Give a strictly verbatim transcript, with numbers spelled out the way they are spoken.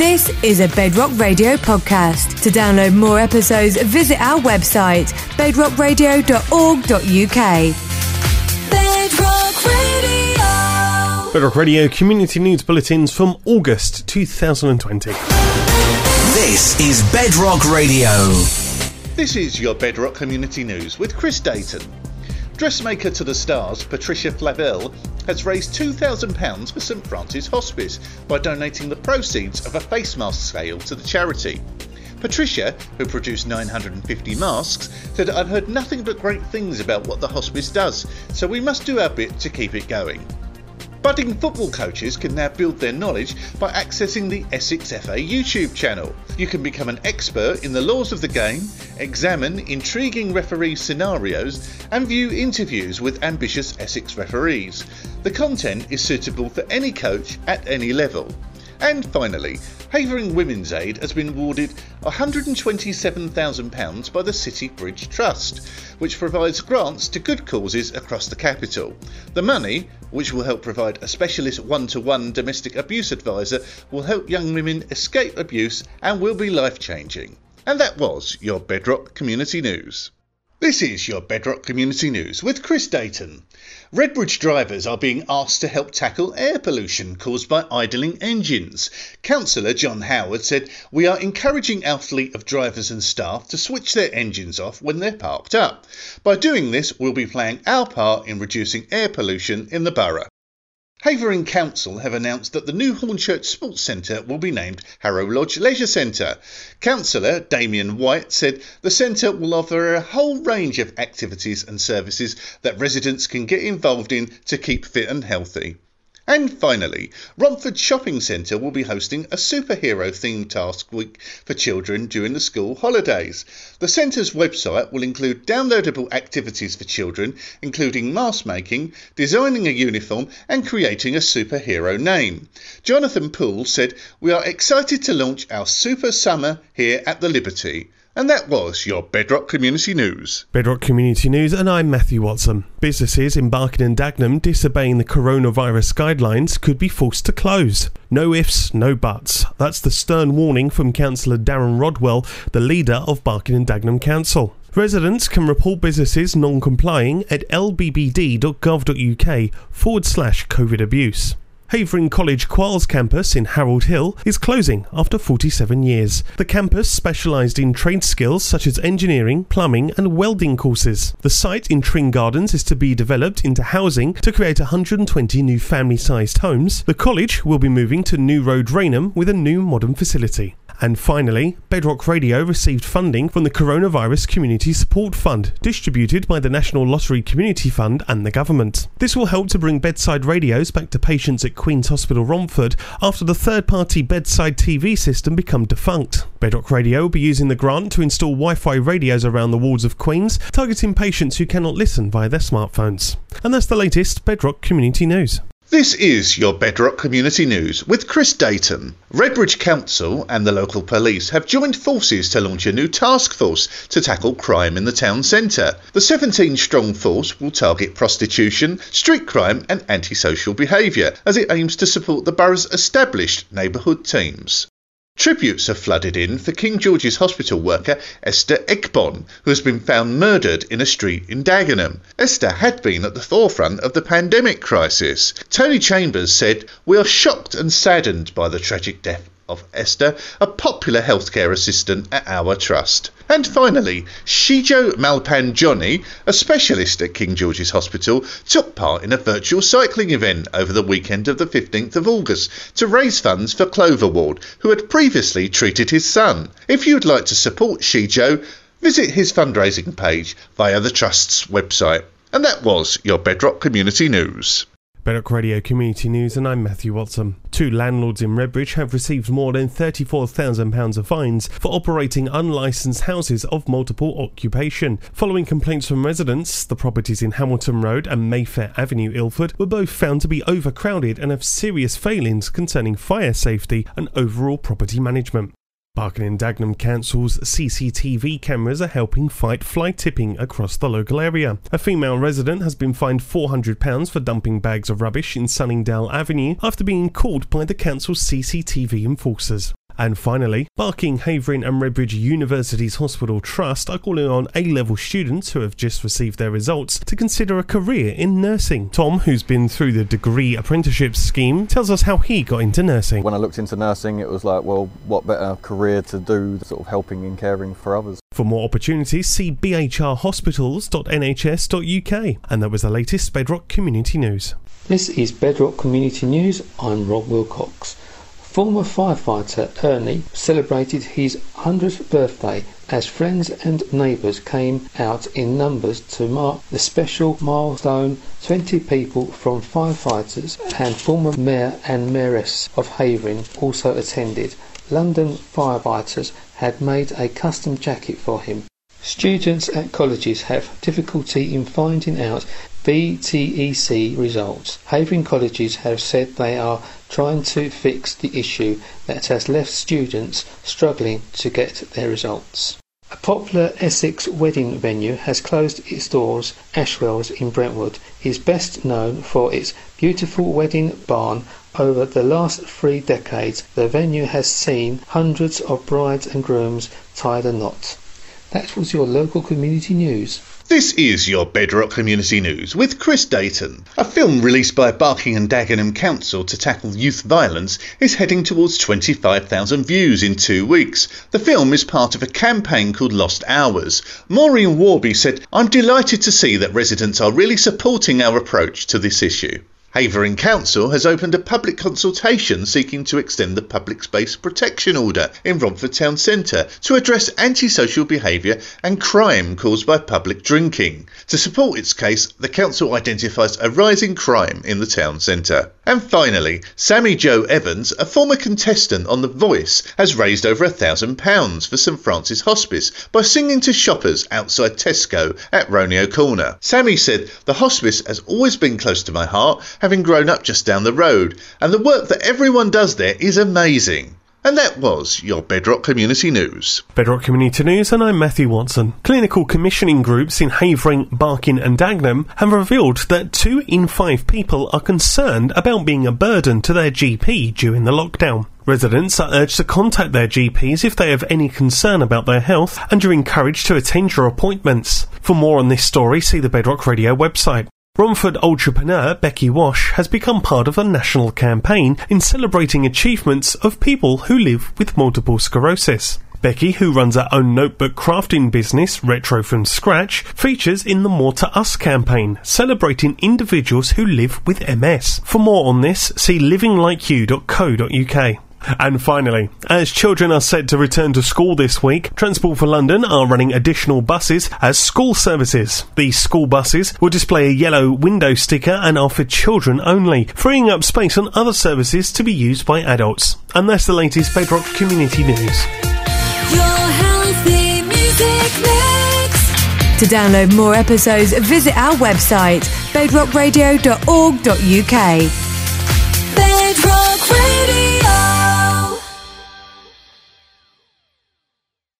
This is a Bedrock Radio podcast. To download more episodes, visit our website, bedrock radio dot org dot u k. Bedrock Radio. Bedrock Radio Community News Bulletins from August two thousand twenty. This is Bedrock Radio. This is your Bedrock Community News with Chris Dayton. Dressmaker to the stars Patricia Flavelle has raised two thousand pounds for St Francis Hospice by donating the proceeds of a face mask sale to the charity. Patricia, who produced nine hundred fifty masks, said, "I've heard nothing but great things about what the hospice does, so we must do our bit to keep it going." Budding football coaches can now build their knowledge by accessing the Essex F A YouTube channel. You can become an expert in the laws of the game, examine intriguing referee scenarios, and view interviews with ambitious Essex referees. The content is suitable for any coach at any level. And finally, Havering Women's Aid has been awarded one hundred twenty-seven thousand pounds by the City Bridge Trust, which provides grants to good causes across the capital. The money, which will help provide a specialist one-to-one domestic abuse advisor, will help young women escape abuse and will be life-changing. And that was your Bedrock Community News. This is your Bedrock Community News with Chris Dayton. Redbridge drivers are being asked to help tackle air pollution caused by idling engines. Councillor John Howard said, "We are encouraging our fleet of drivers and staff to switch their engines off when they're parked up. By doing this, we'll be playing our part in reducing air pollution in the borough." Havering Council have announced that the new Hornchurch Sports Centre will be named Harrow Lodge Leisure Centre. Councillor Damien White said the centre will offer a whole range of activities and services that residents can get involved in to keep fit and healthy. And finally, Romford Shopping Centre will be hosting a superhero-themed task week for children during the school holidays. The centre's website will include downloadable activities for children, including mask making, designing a uniform and creating a superhero name. Jonathan Poole said, "We are excited to launch our Super Summer here at the Liberty." And that was your Bedrock Community News. Bedrock Community News, and I'm Matthew Watson. Businesses in Barking and Dagenham disobeying the coronavirus guidelines could be forced to close. No ifs, no buts. That's the stern warning from Councillor Darren Rodwell, the leader of Barking and Dagenham Council. Residents can report businesses non-complying at l b b d dot gov dot u k forward slash COVID abuse. Havering College Quarles campus in Harold Hill is closing after forty-seven years. The campus specialised in trade skills such as engineering, plumbing and welding courses. The site in Tring Gardens is to be developed into housing to create one hundred twenty new family-sized homes. The college will be moving to New Road, Rainham, with a new modern facility. And finally, Bedrock Radio received funding from the Coronavirus Community Support Fund, distributed by the National Lottery Community Fund and the government. This will help to bring bedside radios back to patients at Queen's Hospital Romford after the third-party bedside T V system became defunct. Bedrock Radio will be using the grant to install Wi-Fi radios around the wards of Queen's, targeting patients who cannot listen via their smartphones. And that's the latest Bedrock Community News. This is your Bedrock Community News with Chris Dayton. Redbridge Council and the local police have joined forces to launch a new task force to tackle crime in the town centre. The seventeen-strong force will target prostitution, street crime and antisocial behaviour as it aims to support the borough's established neighbourhood teams. Tributes have flooded in for King George's Hospital worker Esther Egbon, who has been found murdered in a street in Dagenham. Esther had been at the forefront of the pandemic crisis. Tony Chambers said, "We are shocked and saddened by the tragic death of Esther, a popular healthcare assistant at our trust." And finally, Shijo Malpanjani, a specialist at King George's Hospital, took part in a virtual cycling event over the weekend of the fifteenth of August to raise funds for Clover Ward, who had previously treated his son. If you'd like to support Shijo, visit his fundraising page via the Trust's website. And that was your Bedrock Community News. Bedrock Radio Community News, and I'm Matthew Watson. Two landlords in Redbridge have received more than thirty-four thousand pounds of fines for operating unlicensed houses of multiple occupation. Following complaints from residents, the properties in Hamilton Road and Mayfair Avenue, Ilford, were both found to be overcrowded and have serious failings concerning fire safety and overall property management. Barking and Dagenham Council's C C T V cameras are helping fight fly tipping across the local area. A female resident has been fined four hundred pounds for dumping bags of rubbish in Sunningdale Avenue after being called by the council's C C T V enforcers. And finally, Barking, Havering and Redbridge University's Hospital Trust are calling on A-level students who have just received their results to consider a career in nursing. Tom, who's been through the degree apprenticeship scheme, tells us how he got into nursing. When I looked into nursing, it was like, well, what better career to do, sort of helping and caring for others. For more opportunities, see b h r hospitals dot n h s dot u k. And that was the latest Bedrock Community News. This is Bedrock Community News. I'm Rob Wilcox. Former firefighter Ernie celebrated his one hundredth birthday as friends and neighbours came out in numbers to mark the special milestone. twenty people from firefighters and former mayor and mayoress of Havering also attended. London firefighters had made a custom jacket for him. Students at colleges have difficulty in finding out B T E C results. Havering colleges have said they are trying to fix the issue that has left students struggling to get their results. A popular Essex wedding venue has closed its doors. Ashwells in Brentwood is best known for its beautiful wedding barn. Over the last three decades, the venue has seen hundreds of brides and grooms tie the knot. That was your local community news. This is your Bedrock Community News with Chris Dayton. A film released by Barking and Dagenham Council to tackle youth violence is heading towards twenty-five thousand views in two weeks. The film is part of a campaign called Lost Hours. Maureen Warby said, "I'm delighted to see that residents are really supporting our approach to this issue." Havering Council has opened a public consultation seeking to extend the Public Space Protection Order in Romford Town Centre to address antisocial behaviour and crime caused by public drinking. To support its case, the council identifies a rising crime in the town centre. And finally, Sammy Jo Evans, a former contestant on The Voice, has raised over a thousand pounds for St Francis Hospice by singing to shoppers outside Tesco at Roneo Corner. Sammy said, "The hospice has always been close to my heart, having grown up just down the road, and the work that everyone does there is amazing." And that was your Bedrock Community News. Bedrock Community News, and I'm Matthew Watson. Clinical commissioning groups in Havering, Barking and Dagenham have revealed that two in five people are concerned about being a burden to their G P during the lockdown. Residents are urged to contact their G Ps if they have any concern about their health, and are encouraged to attend your appointments. For more on this story, see the Bedrock Radio website. Romford entrepreneur Becky Wash has become part of a national campaign in celebrating achievements of people who live with multiple sclerosis. Becky, who runs her own notebook crafting business, Retro from Scratch, features in the More to Us campaign, celebrating individuals who live with M S. For more on this, see living like you dot co dot u k. And finally, as children are said to return to school this week, Transport for London are running additional buses as school services. These school buses will display a yellow window sticker and are for children only, freeing up space on other services to be used by adults. And that's the latest Bedrock Community News. Your healthy music mix. To download more episodes, visit our website bedrock radio dot org dot u k. Bedrock Radio.